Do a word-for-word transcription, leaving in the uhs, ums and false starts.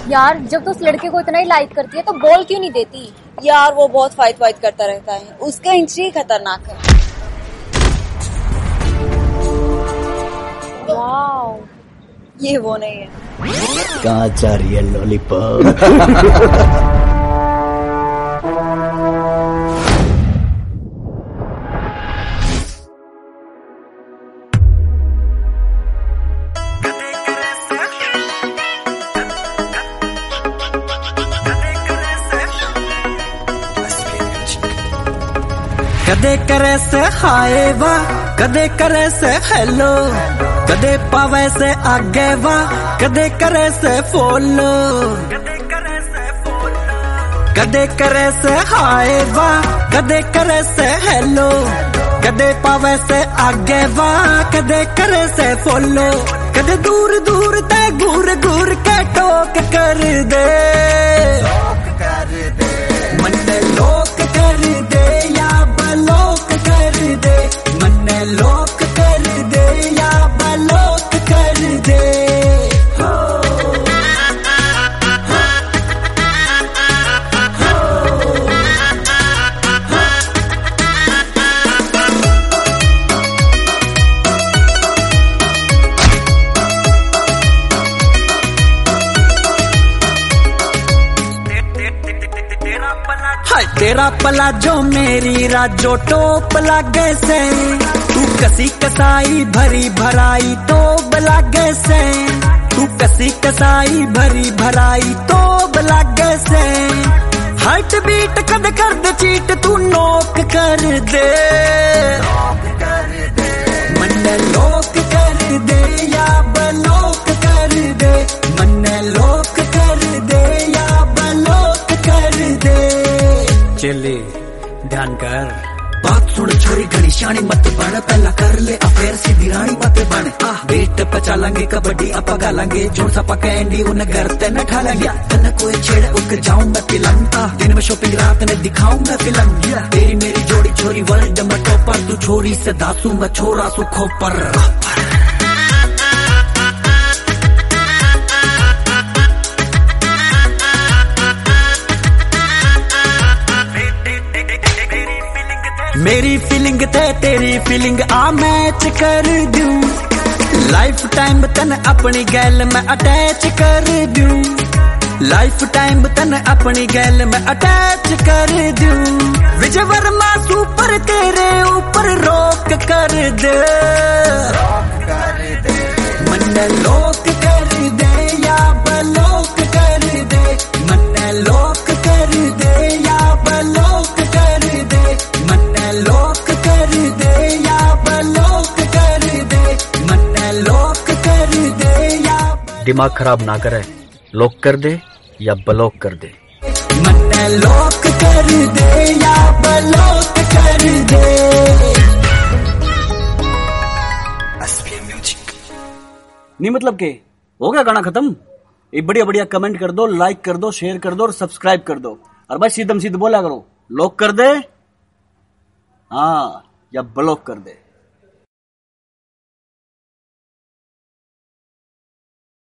यार जब तो उस लड़के को इतना ही लाइक करती है तो बोल क्यों नहीं देती? यार वो बहुत फाइट वाइट करता रहता है, उसका एंट्री खतरनाक है। वाओ, ये वो नहीं है। कहाँ जा रही है लॉलीपॉप? कदे करे से हाय वा, कदे करे से हेलो, कदे पावे से आगे वा, कदे करे से फॉलो, कदे करे से हाय वा, कदे करे से हेलो, कदे पावे से आगे वा, कदे करे से फॉलो, कदे दूर दूर ते घूर घूर के टोक कर दे, मन्ने लोक कर दे या बलोक कर दे, मन्ने लोक कर दे या बलोक कर दे। हाय तेरा पला जो मेरी राजो टोप लागे से, तू कसी कसाई भरी भराई तो बलागे से, तू कसी कसाई भरी भराई तो बलागे से, हार्ट बीट कद कर दे चीट तू नोक कर दे, मन्ने लोक कर दे या बलोक कर दे, मन्ने लोक कर दे या बलोक कर दे। चले ध्यान कर, बात सुन छोरी घनी शानी मत बन, पहला कर ले अफेयर सीधी रानी मत बन, आ वेट पचा लांगे कबड्डी अपा गालांगे, जोर सा पकैंडी उन घर ते न ठालांगे, तन कोई छेड़ उक जाऊं मैं फिल्म, आ दिन में शॉपिंग रात में दिखाऊं मैं फिल्म, तेरी मेरी जोड़ी छोरी वर्ल्ड में टॉपर, तू छोरी से दासू मैं छोरा सु खोपर। मेरी फीलिंग ते तेरी फीलिंग आ मैच कर दूं, लाइफ टाइम तन अपनी गैल में अटैच कर दूं, लाइफ टाइम तन अपनी गैल में अटैच कर दूं, विजय वर्मा सुपर तेरे ऊपर रोक कर दे, मन्ने लोक कर दे या बलोक कर दे, मन्ने लोक कर दे या बलोक कर दे, मन्ने लोक कर दे या बलोक कर दे, मन्ने लोक कर दे या। दिमाग खराब ना करे, लोक कर दे या ब्लॉक कर दे, मन्ने लोक कर दे या ब्लॉक कर दे। नहीं मतलब के हो गया गाना खत्म? एक बढ़िया बढ़िया कमेंट कर दो, लाइक कर दो, शेयर कर दो और सब्सक्राइब कर दो, और भाई सीधम सीध बोला करो, लोक कर दे हाँ या ब्लॉक कर दे।